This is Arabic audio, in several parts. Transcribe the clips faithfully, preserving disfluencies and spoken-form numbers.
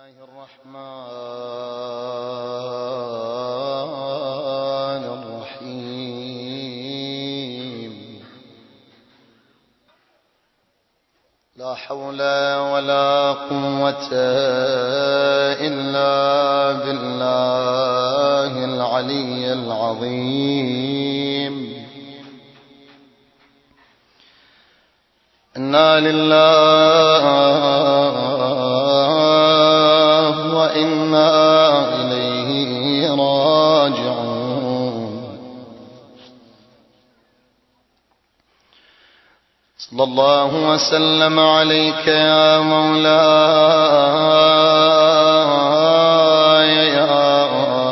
الله الرحمن الرحيم. لا حول ولا قوة إلا بالله العلي العظيم. إنا لله وإنا إليه راجعون. صلى الله وسلم عليك يا مولاي يا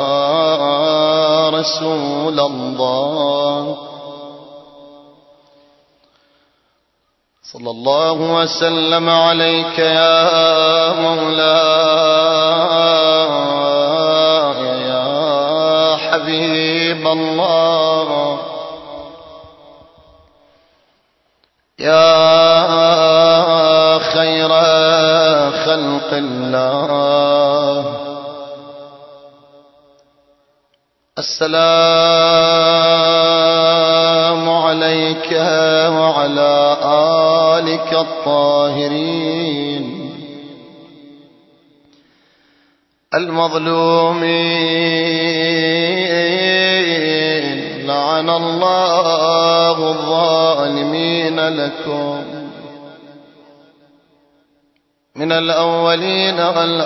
رسول الله. صلى الله وسلم عليك يا مولاي يا حبيب الله يا خير خلق الله. السلام عليك وعلى آلك الطاهرين المظلومين. لعن الله الظالمين لكم من الأولين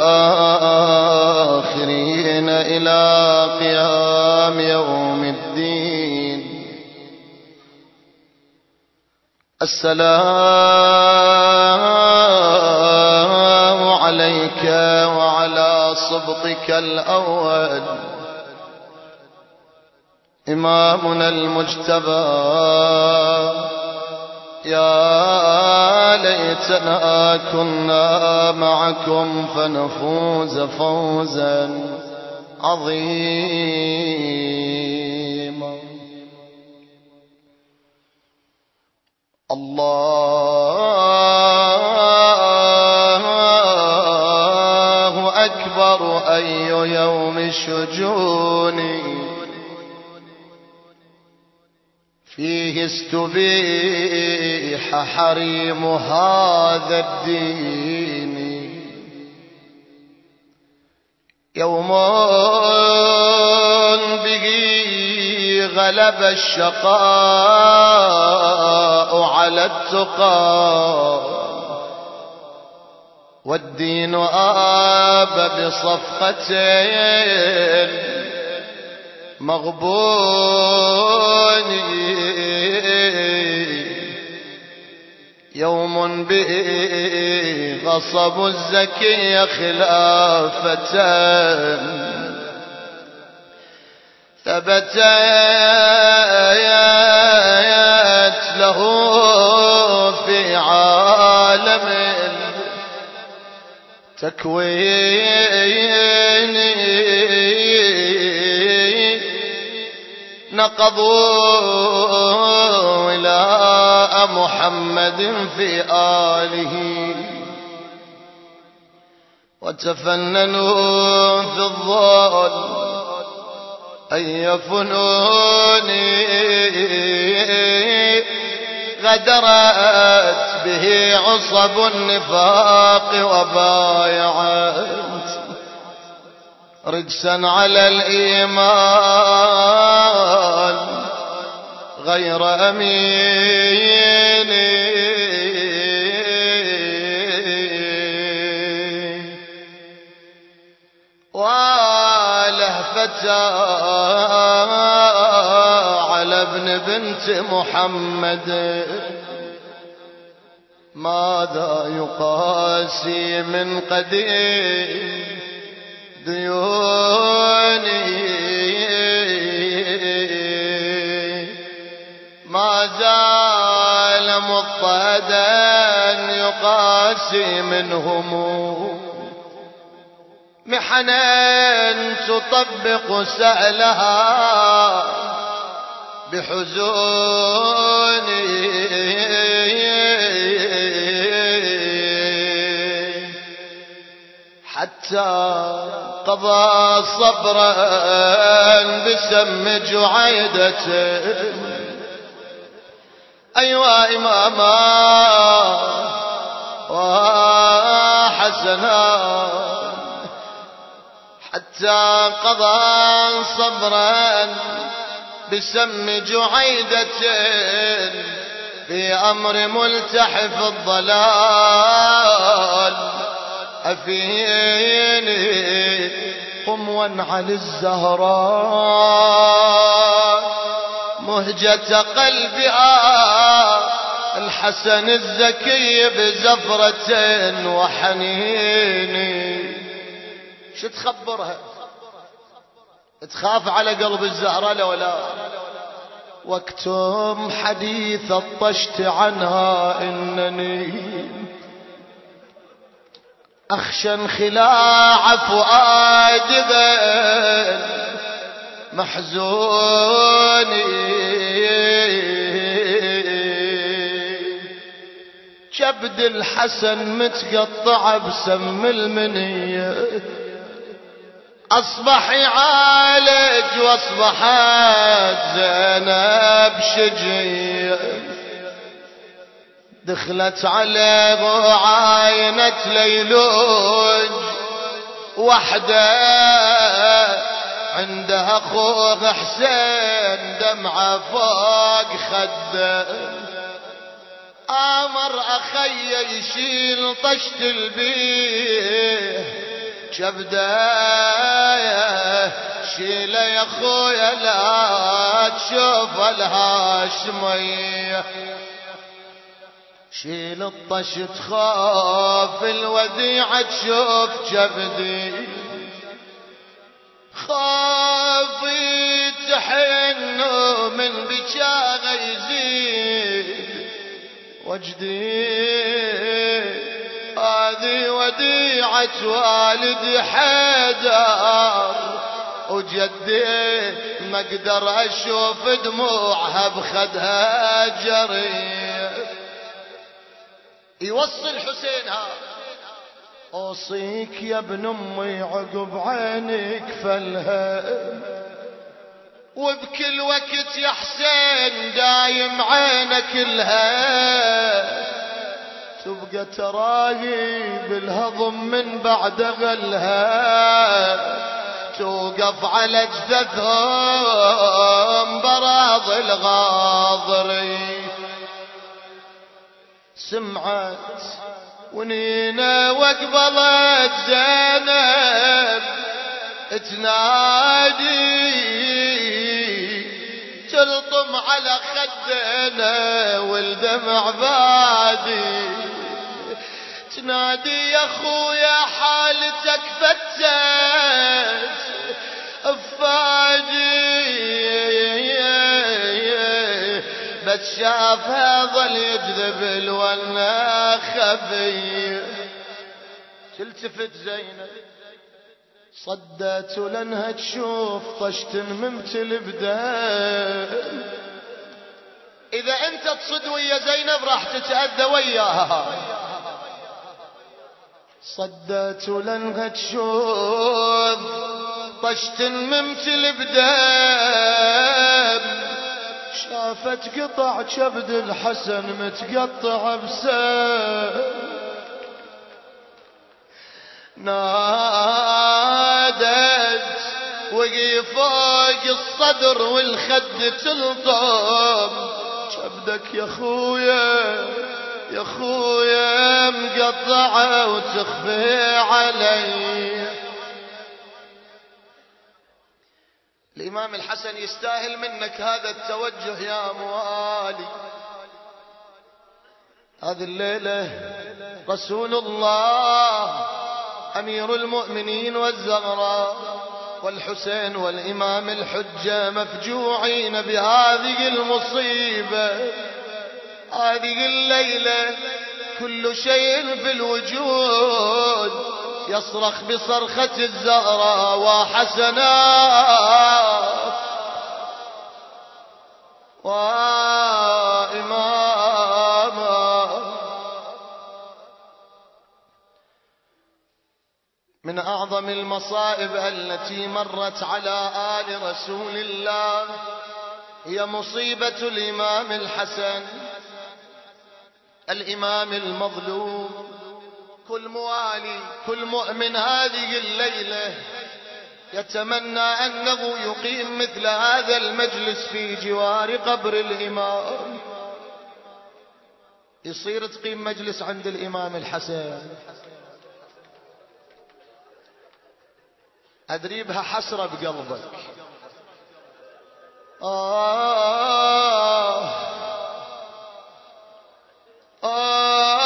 والآخرين إلى قيام يوم الدين. السلام عليك وعلى صبطك الأول إمامنا المجتبى. يا ليتنا كنا معكم فنفوز فوزا عظيما. الله أكبر. أي يوم الشجون فيه استبيح حريم هذا الدين. يوم به غلب الشقاء على التقى والدين آب بصفقتين مغبون. يوم به غصب الزكي خلافة ثبتت له في عالم تكوين. نقضوا ولاء محمد في آله وتفننوا في الظل أي فنون غدرت به عصب النفاق وبايعت رجسا على الإيمان غير أمين. ولهفتا على ابن بنت محمد ماذا يقاسي من قديم ديوني. ما زال مضطهدا يقاسي منهم محنا تطبق سألها بحزوني. حتى قضى صبرا بسم جعيدة. أيوا إماما وحسنا حتى قضى صبرا بسم جعيدة في أمر ملتحف الضلال. أفيني قم وانعل الزهراء مهجة قلبها الحسن الزكي بزفرة وحنيني. شو تخبرها؟ تخاف على قلب الزهرة لو لا؟ واكتم حديث الطشت عنها إنني أخشى انخلاع فؤادها محزوني. كبد الحسن متقطع بسم المنية أصبح يعالج واصبحت زينب شجية. دخلت عليه وعاينت ليلوج وحده عندها اخوه حسين دمعه فوق خده. امر اخي يشيل طشت البيه كبده شيله يا اخويا لا تشوف الهاشميه. شيل الطش تخاف الوديعة تشوف كبدي خافي تحن من بكاغ يزيد وجدي. هذه وديعة والد حيدر وجدي ما اقدر اشوف دموعها بخدها جري. يوصي الحسين ها اوصيك يا ابن امي عقب عينك فلها وبكل وقت يا حسين دايم عينك لها. تبقى تراهي بالهضم من بعد غلها توقف على جثثهم براض الغاضري. سمعت ونينا وقبلت زينب تنادي تلطم على خدنا والدمع بادي. تنادي يا خويا حالتك فتت افادي بس شافها ظل يجذب الونا خفي. تلتفت زينب صدت لانها تشوف طشت ممتل بدم. اذا انت تصد ويا زينب راح تتأذى وياها. صدت لانها تشوف طشت ممتل بدم. شافت قطع كبد الحسن متقطع بسام. نادت وقي فوق الصدر والخد تلطم كبدك يا خويا يا خويا مقطعه وتخفي علي. الإمام الحسن يستاهل منك هذا التوجه يا موالي. هذه الليلة رسول الله أمير المؤمنين والزهراء والحسين والإمام الحجة مفجوعين بهذه المصيبة. هذه الليلة كل شيء في الوجود يصرخ بصرخة الزهراء وحسنات وإماما. من أعظم المصائب التي مرت على آل رسول الله هي مصيبة الإمام الحسن، الإمام المظلوم. كل موالي كل مؤمن هذه الليلة يتمنى أنه يقيم مثل هذا المجلس في جوار قبر الإمام، يصير تقيم مجلس عند الإمام الحسن. أدري بها حسرة بقلبك. آه آه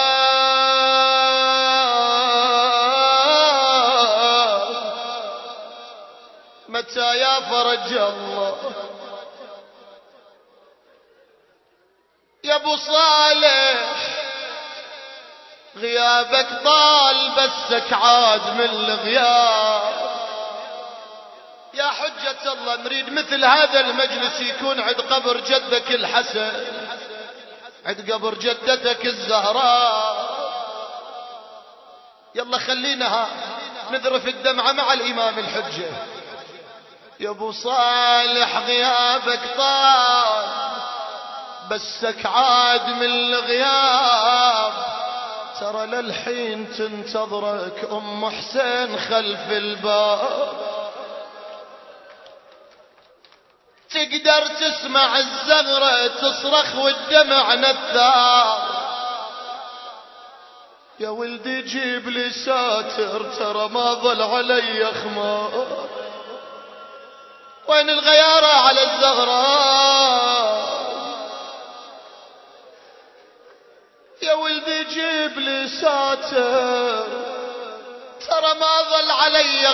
متى يا فرج الله يا ابو صالح، غيابك طال بسك عاد من الغياب. يا حجة الله نريد مثل هذا المجلس يكون عند قبر جدك الحسن، عند قبر جدتك الزهراء. يلا خلينا نذرف الدمعة مع الإمام الحجة. يا ابو صالح غيابك طال بسك عاد من الغياب، ترى للحين تنتظرك أم حسين خلف الباب. تقدر تسمع الزغرة تصرخ والدمع نثار، يا ولدي جيب لي ساتر ترى ما ظل علي خمار. وين الغيارة على الزغراء؟ يا ولدي جيب لي ساتر ترى ما ظل علي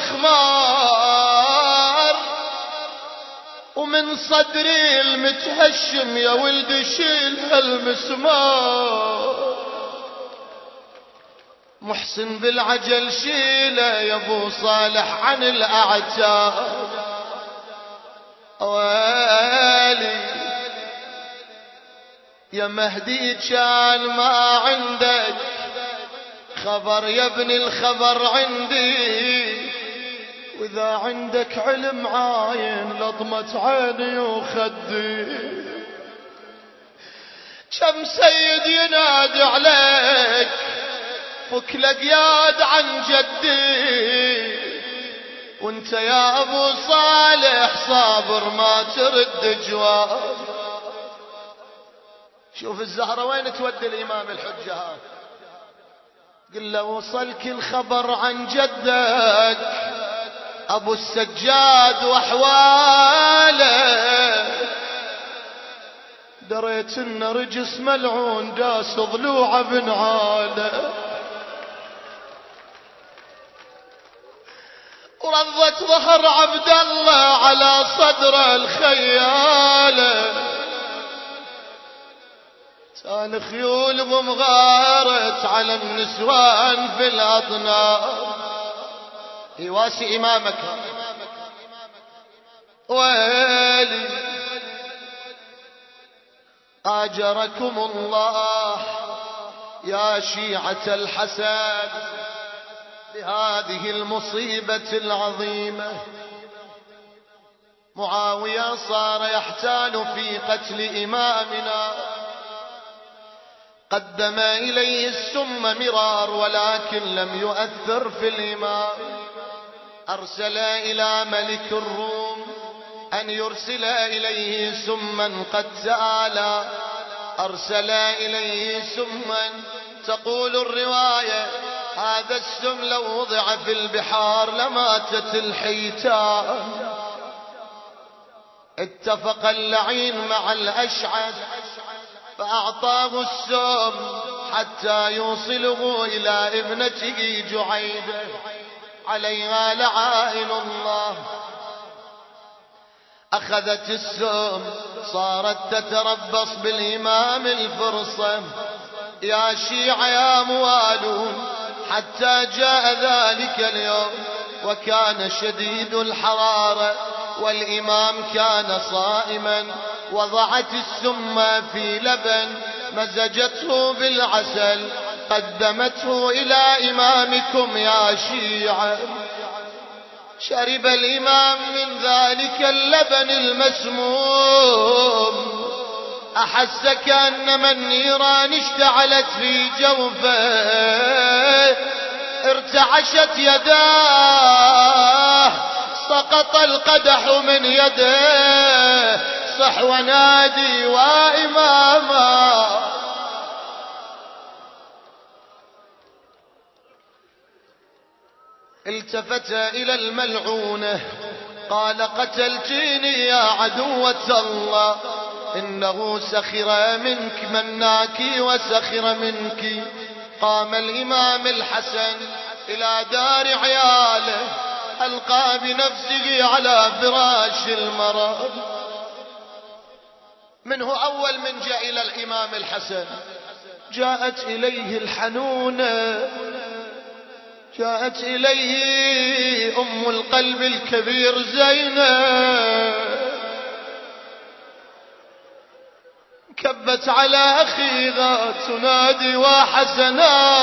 خمار. ومن صدري المتهشم يا ولدي شيل هالمسمار. محسن بالعجل شيله يا ابو صالح عن الاعتاب. ويلي يا مهدي كان ما عندك خبر يا ابن الخبر عندي، واذا عندك علم عاين لطمت عيني وخدي. كم سيد ينادي عليك فك لقياد عن جدي، وانت يا ابو صالح صابر ما ترد جواب. شوف الزهرة وين تودي الامام الحجة هذا. قل له وصلك الخبر عن جدك ابو السجاد واحواله، دريت ان رجس ملعون داس ضلوع ابن عاله. ورضت ظهر عبد الله على صدر الخياله، كان خيولهم غارت على النسوان في الاطناب. يواسي امامك ويلي اجركم الله يا شيعة الحسن بهذه المصيبة العظيمة. معاوية صار يحتال في قتل إمامنا، قدم إليه السم مرار ولكن لم يؤثر في الإمام. أرسل إلى ملك الروم أن يرسل إليه سما قد سآلا. أرسل إليه سما تقول الرواية هذا السم لو وضع في البحار لماتت الحيتان. اتفق اللعين مع الأشعث فأعطاه السم حتى يوصله إلى ابنته جعيدة عليها لعائن الله. أخذت السم صارت تتربص بالإمام الفرصة. يا شيعة يا موالون، حتى جاء ذلك اليوم وكان شديد الحرارة والإمام كان صائما. وضعت السم في لبن مزجته بالعسل قدمته إلى إمامكم يا شيعة. شرب الإمام من ذلك اللبن المسموم، أحس كأنما النيران اشتعلت في جوفه، ارتعشت يداه، سقط القدح من يده، صح ونادي وإماما. التفت إلى الملعونة قال قتلتيني يا عدوة الله، إنه سخر منك مناك وسخر منك. قام الإمام الحسن إلى دار عياله، ألقى بنفسه على فراش المرض. من هو أول من جاء إلى الإمام الحسن؟ جاءت إليه الحنونة، جاءت إليه أم القلب الكبير زينب، كبت على أخيها تنادي وحسنا.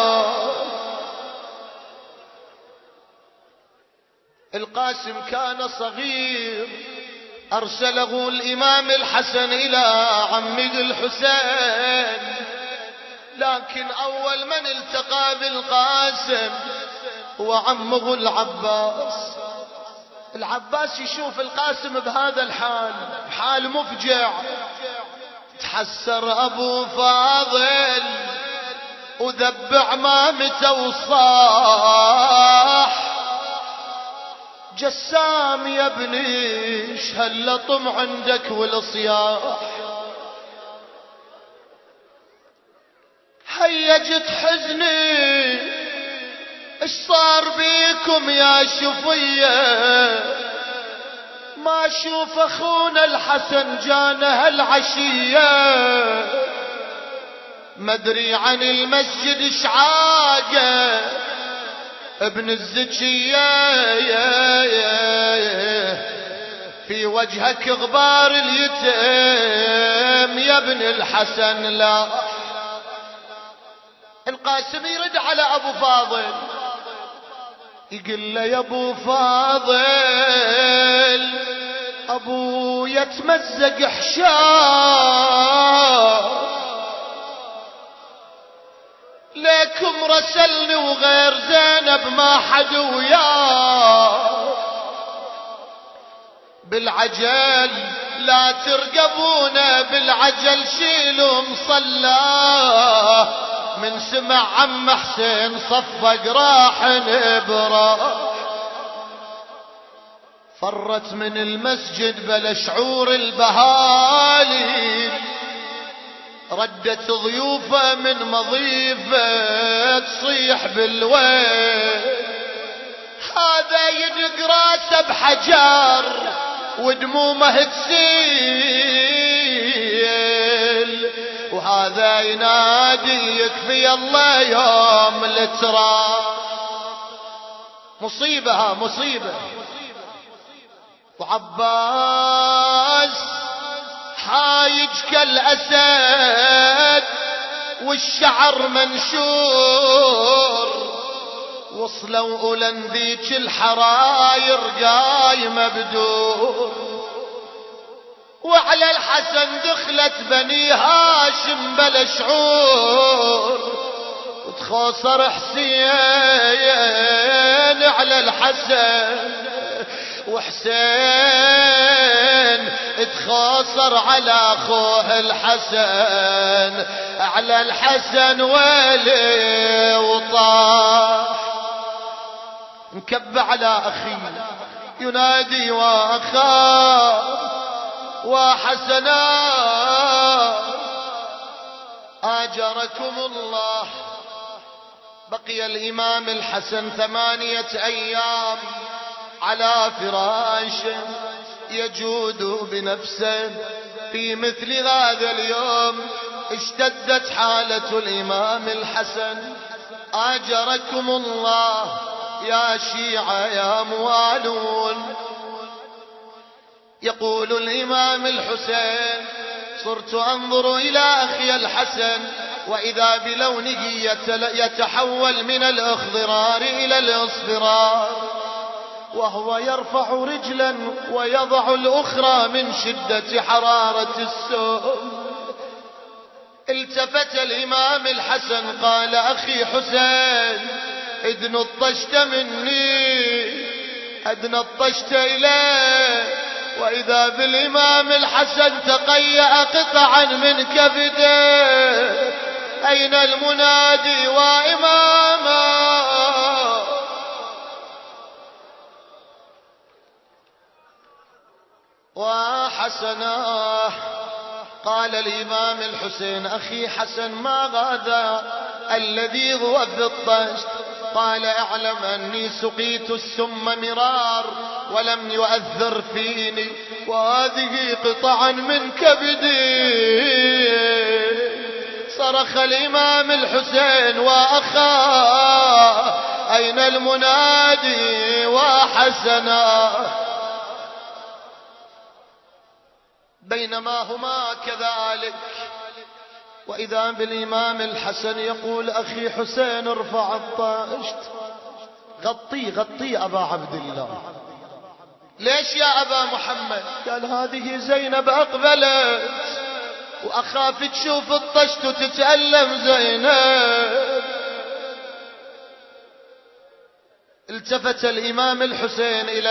القاسم كان صغير، أرسله الإمام الحسن إلى عمه الحسين، لكن أول من التقى بالقاسم هو عمه العباس. العباس يشوف القاسم بهذا الحال، حال مفجع، تحسر أبو فاضل وذب عمامته وصاح جسام يا ابني ايش هاللطم عندك والصياح، هيجت حزني ايش صار بيكم يا شفيه، ما اشوف اخونا الحسن جانا هالعشيه، مدري عن المسجد ايش عاقه ابن الزكيه، في وجهك غبار اليتيم يا ابن الحسن. لا، القاسم يرد على ابو فاضل يقول له يا ابو فاضل ابو يتمزق حشام، ليكم رسلني وغير زينب ما حد وياه، بالعجل لا ترقبونا بالعجل شيلوا مصلاه، من سمع عم حسين صفق راح نبرا، فرت من المسجد بلا شعور البهالي، ردت ضيوفه من مضيفه تصيح بالويل، هذا يدق راسه بحجر ودمومه تسيل، وهذا ينادي يكفي الله يوم التراب. مصيبة ها مصيبة. وعباس حايج كالأسد والشعر منشور، وصلوا أولن ذيك الحراير قايمة بدور، وعلى الحسن دخلت بني هاشم بلا شعور، وتخاصر حسين على الحسن، وحسين تخاصر على اخوه الحسن، على الحسن ويلي وطاح، انكب على اخيه ينادي واخاه وحسنا آجركم الله. بقي الإمام الحسن ثمانية أيام على فراشه يجود بنفسه. في مثل هذا اليوم اشتدت حالة الإمام الحسن. آجركم الله يا شيعة يا موالون. يقول الإمام الحسين: صرت أنظر إلى أخي الحسن وإذا بلونه يتحول من الأخضرار إلى الأصفرار، وهو يرفع رجلا ويضع الأخرى من شدة حرارة السوم. التفت الإمام الحسن قال: أخي حسين، إذ نطشت مني إذ نطشت إليه. وإذا بالإمام الحسن تقيأ قطعا من كبده. أين المنادي وإماما؟ وحسناه. قال الإمام الحسين: أخي حسن، ما هذا الذي هو في الطشت؟ قال: اعلم أني سقيت السم مرار ولم يؤثر فيني، وهذه قطعا من كبدي. صرخ الإمام الحسين: وأخاه، أين المنادي وحسنا؟ بينما هما كذلك، وإذا بالإمام الحسن يقول: أخي حسين، ارفع الطشت، غطي غطي أبا عبد الله. ليش يا أبا محمد؟ قال: هذه زينب أقبلت وأخاف تشوف الطشت وتتألم زينب. التفت الإمام الحسين إلى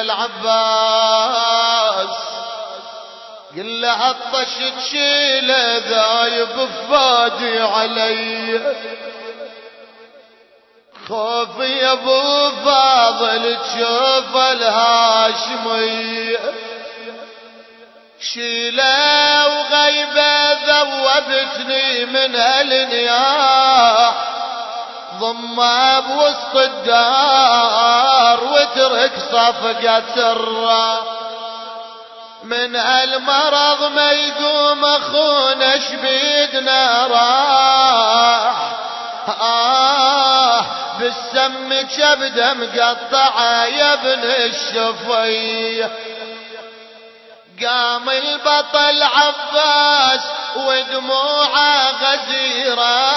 العباس قل له: الطشت شيله ذايب فادي علي، خوفي يا ابو فاضل تشوف الهاشمي، شيله وغيبه ذوبتني من هالنياح، ضمه بوسط الدار واترك صفقة الراح، من هالمرض ما يقوم اخونا شبيدنا راح، آه بالسم كبده مقطعه يا ابن الشفيه. قام البطل عباس ودموعه غزيره،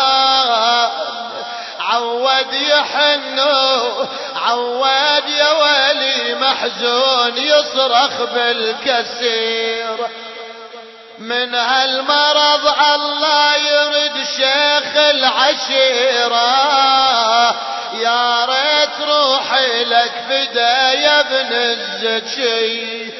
عود يحنو عود يا ولي محزون يصرخ بالكسير، من هالمرض الله يرد شيخ العشيرة، يا ريت روحي لك فدا يا ابن الزكي.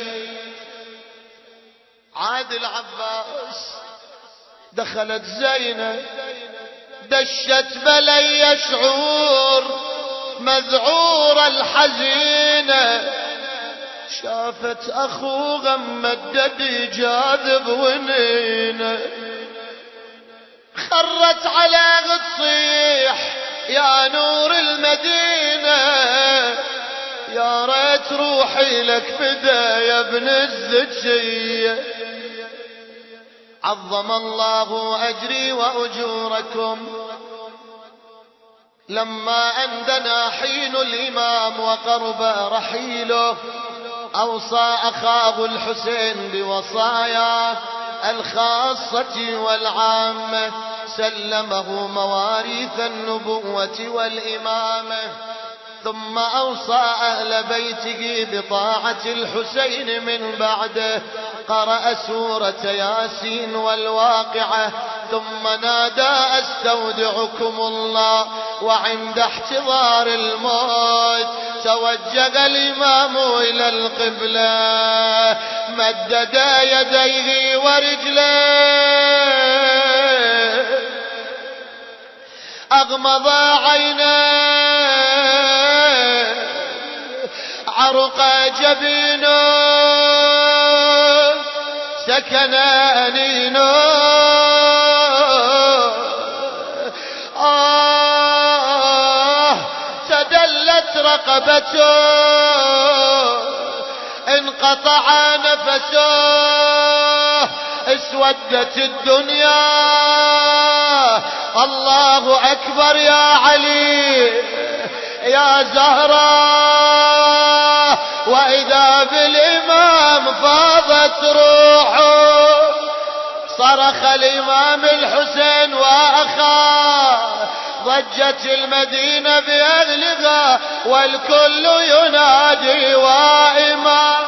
عاد العباس دخلت زينب دشت بلي شعور مذعور الحزينة، شافت اخوها ممدد جاذب ونينه، خرت على تصيح يا نور المدينة، يا ريت روحي لك فدا يا ابن الزكية. عظم الله أجري وأجوركم. لما أندنا حين الإمام وقرب رحيله، أوصى أخاه الحسين بوصاياه الخاصة والعامة، سلمه مواريث النبوة والإمامة، ثم أوصى أهل بيته بطاعة الحسين من بعده، قرأ سورة ياسين والواقعة، ثم نادى: أستودعكم الله. وعند احتضار الموت توجه الإمام إلى القبلة، مدد يديه ورجليه، أغمض عينيه، عرق جبينه، سكن أنينه، آه تدلت رقبته، انقطع نفسه، اسودت الدنيا. الله أكبر يا علي يا زهراء. وإذا بالإمام فاضت روحه، صرخ الإمام الحسين وأخاه، ضجت المدينة بأهلها والكل ينادي وإمام.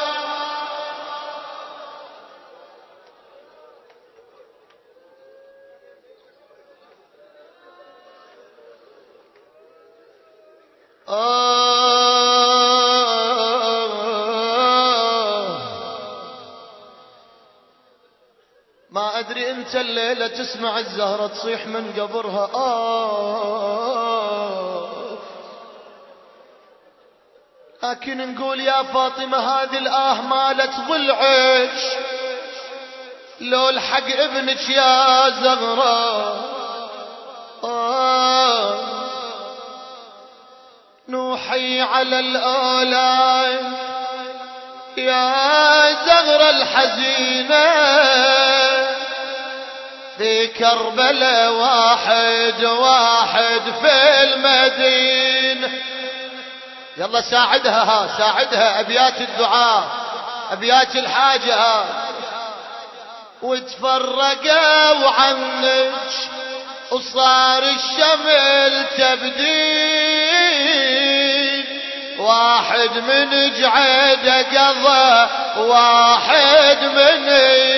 ما أدري أنت الليلة تسمع الزهرة تصيح من قبرها آه، لكن نقول يا فاطمة هذه الآه مالت ضلعك، لو الحق ابنك يا زغرة آه، نوحي على الآلاء يا زغرة الحزينة، في كربلاء واحد واحد في المدينة. يلا ساعدها ها، ساعدها أبيات الدعاء أبيات الحاجة ها. وتفرقوا عنك وصار الشمل تبديل، واحد من جعد قضى واحد من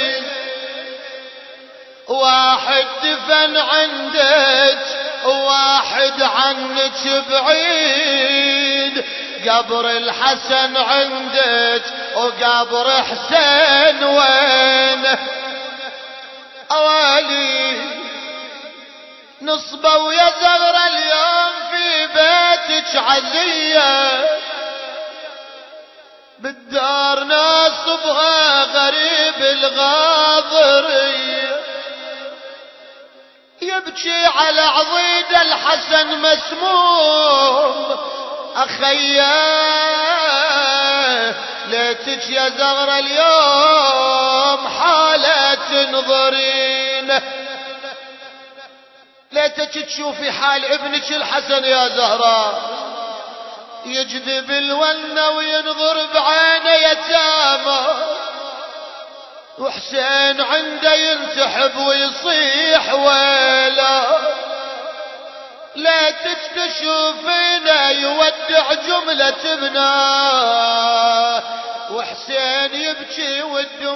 واحد دفن عندك واحد عنك بعيد، قبر الحسن عندك وقبر حسين وين؟ اوالي نصبه ويا زغرة اليوم في بيتك عزية، بالدار ناصبها غريب الغاضرية، يبكي على عضيد الحسن مسموم أخياه، ليتك يا زغرة اليوم حالة تنظرين، ليتك تشوفي حال ابنك الحسن يا زهراء، يجذب الونة وينظر بعينه يتامى، وحسين عنده ينسحب ويصيح ويلا، ليتك تشوفينه يودع جملة ابنه، وحسين يبكي والدموع